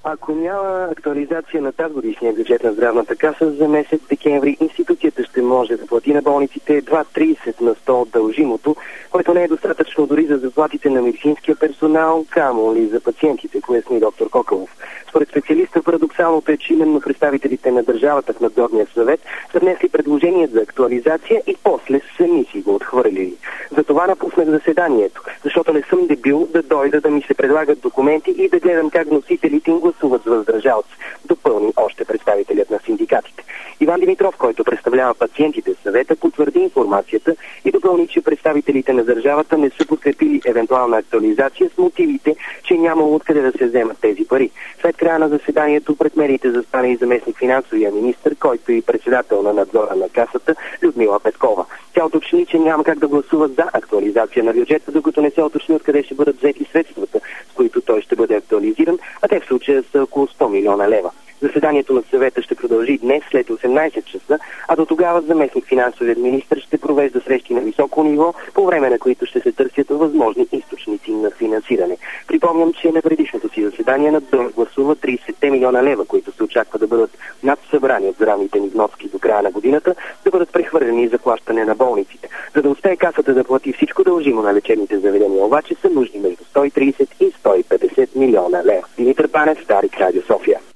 Ако няма актуализация на тази годишния бюджет на Здравната каса за месец декември, институцията ще може да плати на болниците едва 30 на 100 от дължимото, което не е достатъчно дори за заплатите на медицинския персонал, камо ли за пациентите, поясни доктор Кокалов. Според специалиста, парадоксалното е, че именно представителите на държавата в надзорния съвет са внесли предложение за актуализация и после сами си го отхвърлили. Затова напуснах заседанието, защото не съм дебил да дойда да ми се предлагат документи и да гледам как носителите им гласуват с въздържал се, допълни още представителят на синдикатите. Иван Димитров, който представлява пациентите в съвета, потвърди информацията и допълни, че представителите на държавата не са подкрепили евентуална актуализация с мотивите, че нямало откъде да се вземат тези пари. След края на заседанието пред медиите застана и заместник финансовия министър, който и председател на надзора на касата Людмила Петкова. Тя уточни, че няма как да гласуват за актуализация на бюджета, докато не се уточни откъде ще бъдат взети средствата, с които той ще бъде актуализиран, а те в случая са около 100 милиона лева. Заседанието на съвета ще продължи днес след 18 часа, а до тогава заместник финансовият министър ще провежда срещи на високо ниво, по време на които ще се търсят възможни източници на финансиране. Припомням, че на предишното си заседание надзор гласува 30 милиона лева, които се очаква да бъдат над събрани от здравните ни вноски до края на годината, да бъдат прехвърлени за плащане на болниците. За да успее касата да плати всичко дължимо на лечебните заведения, обаче са нужни между 130 и 150 милиона лева. Димитър Панев, Дарик, Радио София.